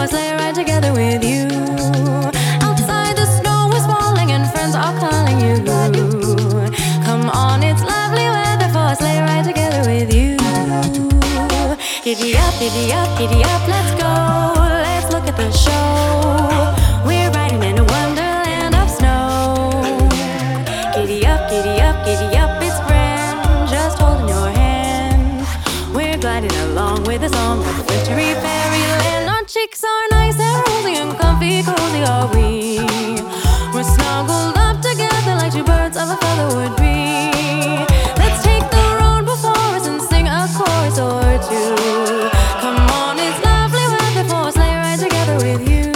a sleigh ride together with you. Outside the snow is falling and friends are calling you. Come on, it's lovely weather for a sleigh ride together with you. Giddy up, giddy up, giddy up, let's go. Let's look at the show. We're riding in a wonderland of snow. Giddy up, giddy up, giddy up, it's grand, just holding your hand. We're gliding along with a song of wintry fairyland. Our cheeks are nice and rosy and comfy, cozy are we. We're snuggled up together like two birds of a feather would be. Let's take the road before us and sing a chorus or two. Come on, it's lovely weather for a sleigh ride together with you.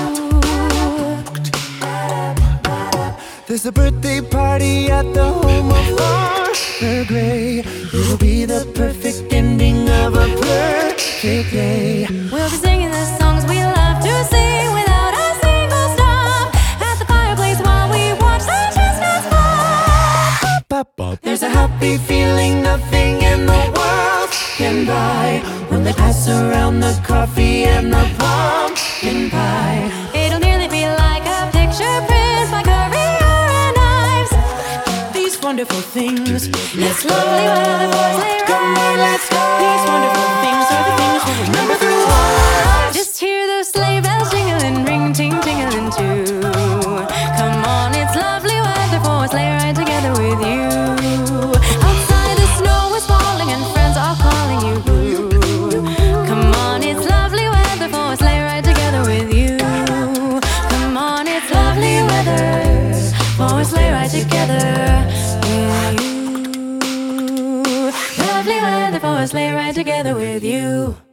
There's a birthday party at the home of Arthur Gray. It'll be the perfect ending of a perfect day. We'll be singing the songs we love to sing without a single stop at the fireplace while we watch the chestnuts pop. There's a happy feeling nothing in the world can buy when they pass around the coffee and the pumpkin pie. It'll nearly be like a picture print by Currier and Ives. These wonderful things, It's lovely weather for a sleigh ride. come on, let's go. These wonderful things are the things we'll remember through all our lives. Just hear those sleigh bells jingling, ring, ting, tingling too. Come on, it's lovely weather for a sleigh ride together with you. Outside the snow is falling and friends are calling you. Come on, it's lovely weather for a sleigh ride together with you. Come on, it's lovely weather for a sleigh ride together with you. Lovely weather for a sleigh ride together with you.